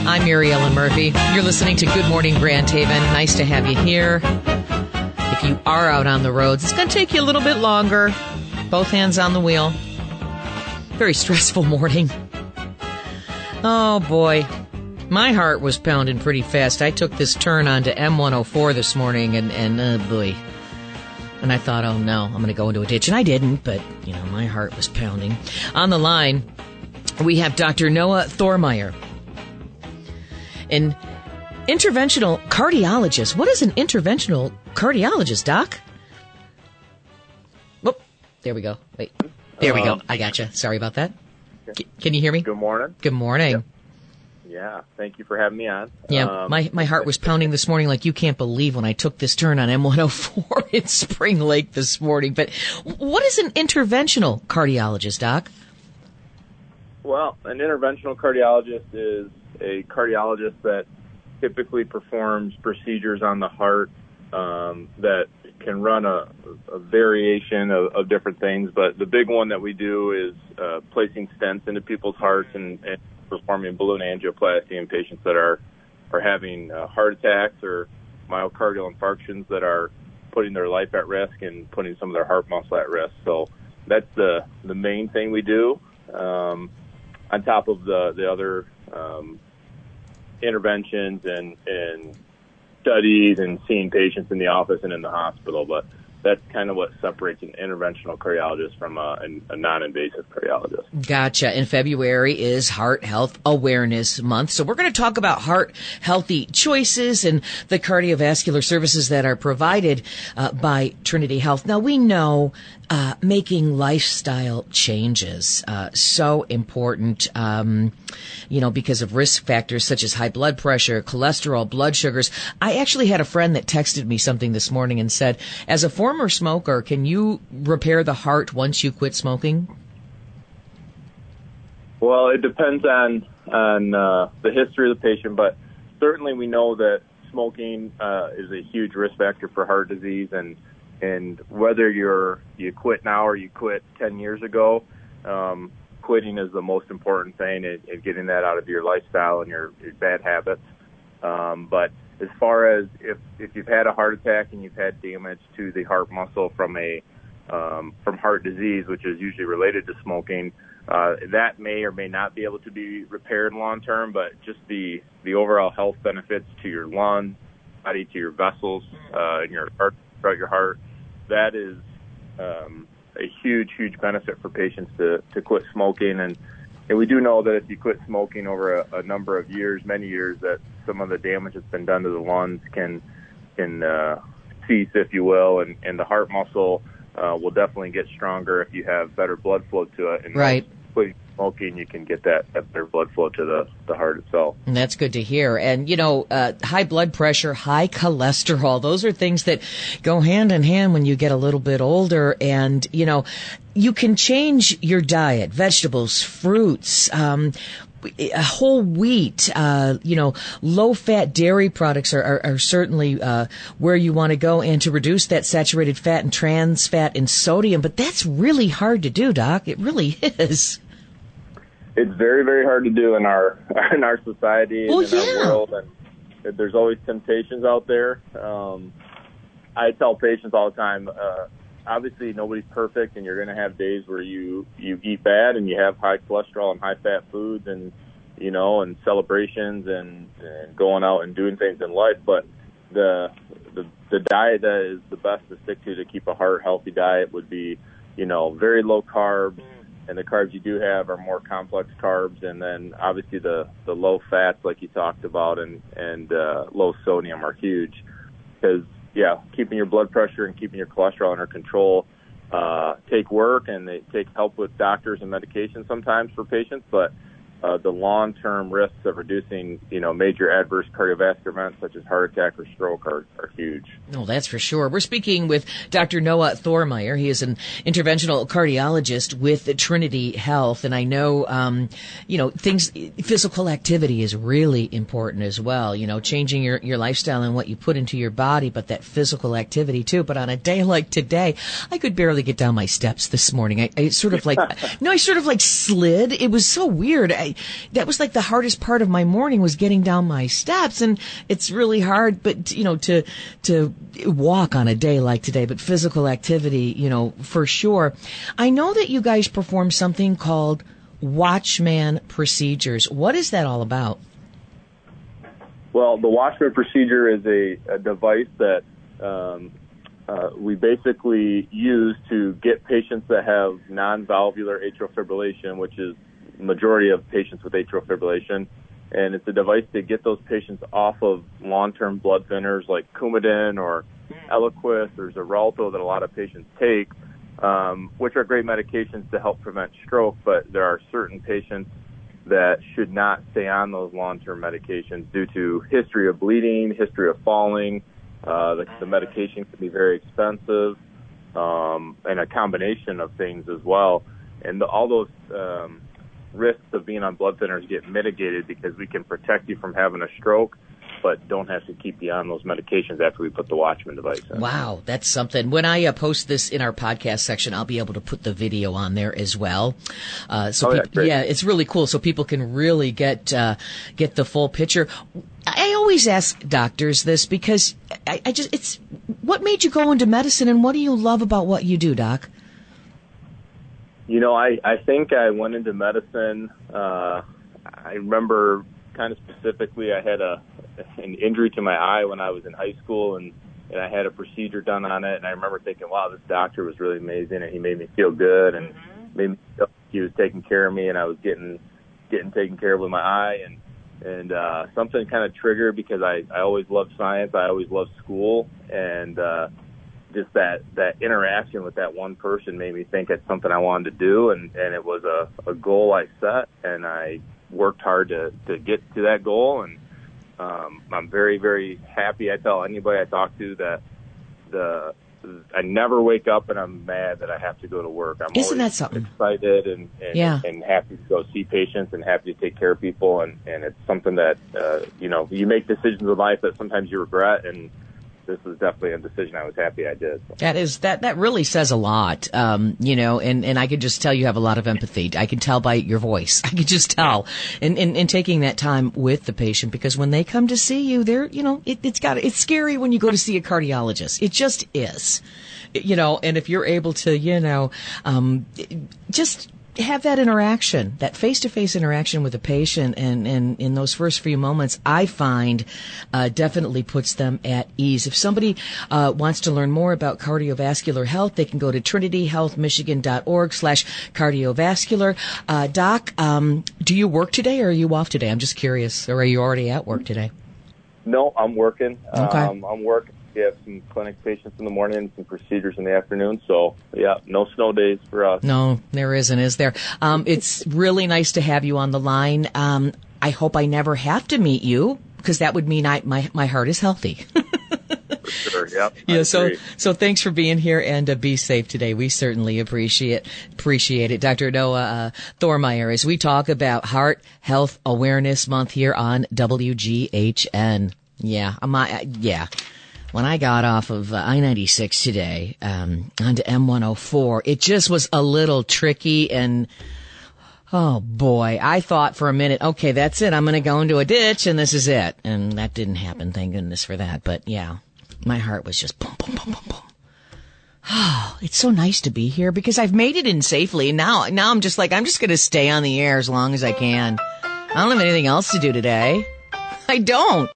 I'm Mary Ellen Murphy. You're listening to Good Morning Grand Haven. Nice to have you here. If you are out on the roads, it's going to take you a little bit longer. Both hands on the wheel. Very stressful morning. Oh, boy. My heart was pounding pretty fast. I took this turn onto M104 this morning, and oh, boy. And I thought, oh, no, I'm going to go into a ditch. And I didn't, but, you know, my heart was pounding. On the line, we have Dr. Noah Thormeyer, an interventional cardiologist. What is an interventional cardiologist, Doc? Oh, there we go. Wait. There we go. I gotcha. Sorry about that. Can you hear me? Good morning. Good morning. Yep. Yeah, thank you for having me on. Yeah, my heart was pounding this morning like you can't believe when I took this turn on M104 in Spring Lake this morning. But what is an interventional cardiologist, Doc? Well, an interventional cardiologist is a cardiologist that typically performs procedures on the heart that can run a variation of different things. But the big one that we do is placing stents into people's hearts and performing balloon angioplasty in patients that are having heart attacks or myocardial infarctions that are putting their life at risk and putting some of their heart muscle at risk. So that's the main thing we do, on top of the other interventions and studies and seeing patients in the office and in the hospital. But that's kind of what separates an interventional cardiologist from a non-invasive cardiologist. Gotcha. And February is Heart Health Awareness Month. So we're going to talk about heart healthy choices and the cardiovascular services that are provided by Trinity Health. Now, we know making lifestyle changes so important, because of risk factors such as high blood pressure, cholesterol, blood sugars. I actually had a friend that texted me something this morning and said, as a former smoker, can you repair the heart once you quit smoking? Well, it depends on the history of the patient, but certainly we know that smoking is a huge risk factor for heart disease, and whether you quit now or you quit 10 years ago, quitting is the most important thing in getting that out of your lifestyle and your bad habits. But as far as if you've had a heart attack and you've had damage to the heart muscle from heart disease, which is usually related to smoking, that may or may not be able to be repaired long term. But just the overall health benefits to your lungs, body, to your vessels, in your heart, throughout your heart, that is a huge benefit for patients to quit smoking. And we do know that if you quit smoking over a number of years, many years, that some of the damage that's been done to the lungs can cease, if you will, and the heart muscle will definitely get stronger if you have better blood flow to it. And right. Quitting smoking, you can get that better blood flow to the heart itself. And that's good to hear. And, high blood pressure, high cholesterol, those are things that go hand in hand when you get a little bit older. And, you can change your diet, vegetables, fruits, whole wheat, low-fat dairy products are certainly where you want to go, and to reduce that saturated fat and trans fat and sodium. But that's really hard to do, Doc. It really is. It's very, very hard to do in our society and in our world, and there's always temptations out there. I tell patients all the time, obviously nobody's perfect, and you're going to have days where you eat bad and you have high cholesterol and high fat foods and celebrations and going out and doing things in life. But the diet that is the best to stick to keep a heart healthy diet would be, very low carbs, and the carbs you do have are more complex carbs, and then obviously the low fats like you talked about and low sodium are huge, because keeping your blood pressure and keeping your cholesterol under control take work, and they take help with doctors and medication sometimes for patients, but the long-term risks of reducing, major adverse cardiovascular events such as heart attack or stroke are huge. Oh, that's for sure. We're speaking with Dr. Noah Thormeyer. He is an interventional cardiologist with Trinity Health, and I know, physical activity is really important as well. Changing your lifestyle and what you put into your body, but that physical activity too. But on a day like today, I could barely get down my steps this morning. I sort of slid. It was so weird. that was like the hardest part of my morning was getting down my steps. And it's really hard, but, to walk on a day like today, but physical activity, for sure. I know that you guys perform something called Watchman procedures. What is that all about? Well, the Watchman procedure is a device that we basically use to get patients that have non-valvular atrial fibrillation, which is the majority of patients with atrial fibrillation. And it's a device to get those patients off of long-term blood thinners like Coumadin or Eliquis or Xarelto that a lot of patients take, which are great medications to help prevent stroke, but there are certain patients that should not stay on those long-term medications due to history of bleeding, history of falling. The medication can be very expensive, and a combination of things as well. And all those risks of being on blood thinners get mitigated because we can protect you from having a stroke, but don't have to keep you on those medications after we put the Watchman device in. Wow, that's something. When I post this in our podcast section, I'll be able to put the video on there as well. It's really cool, so people can really get the full picture. I always ask doctors this because it's what made you go into medicine, and what do you love about what you do, Doc? I think I went into medicine. I remember kind of specifically I had an injury to my eye when I was in high school, and I had a procedure done on it. And I remember thinking, wow, this doctor was really amazing, and he made me feel good and made me feel like he was taking care of me, and I was getting taken care of with my eye. And something kind of triggered because I always loved science. I always loved school. And just that interaction with that one person made me think it's something I wanted to do. And it was a goal I set, and I worked hard to get to that goal. And I'm very, very happy. I tell anybody I talk to that I never wake up and I'm mad that I have to go to work. Isn't that something? Excited and happy to go see patients and happy to take care of people. And it's something that, you make decisions in life that sometimes you regret, and this was definitely a decision I was happy I did. So. That really says a lot, and I could just tell you have a lot of empathy. I can tell by your voice. I could just tell. And taking that time with the patient, because when they come to see you, they're, it's scary when you go to see a cardiologist. It just is, and if you're able to, just have that interaction, that face-to-face interaction with the patient, and in those first few moments, I find definitely puts them at ease. If somebody wants to learn more about cardiovascular health, they can go to trinityhealthmichigan.org/cardiovascular. Doc, do you work today or are you off today? I'm just curious. Or are you already at work today? No, I'm working. Okay. I'm working. We have some clinic patients in the morning and some procedures in the afternoon. So, no snow days for us. No, there isn't, is there? It's really nice to have you on the line. I hope I never have to meet you, because that would mean my heart is healthy. For sure, yep. Yeah, so thanks for being here, and be safe today. We certainly appreciate it. Dr. Noah Thormeyer, as we talk about Heart Health Awareness Month here on WGHN. When I got off of I-96 today, onto M104, it just was a little tricky, and oh boy, I thought for a minute, okay, that's it. I'm going to go into a ditch and this is it. And that didn't happen. Thank goodness for that. But yeah, my heart was just boom, boom, boom, boom, boom. Oh, it's so nice to be here because I've made it in safely. And now I'm just like, I'm just going to stay on the air as long as I can. I don't have anything else to do today. I don't.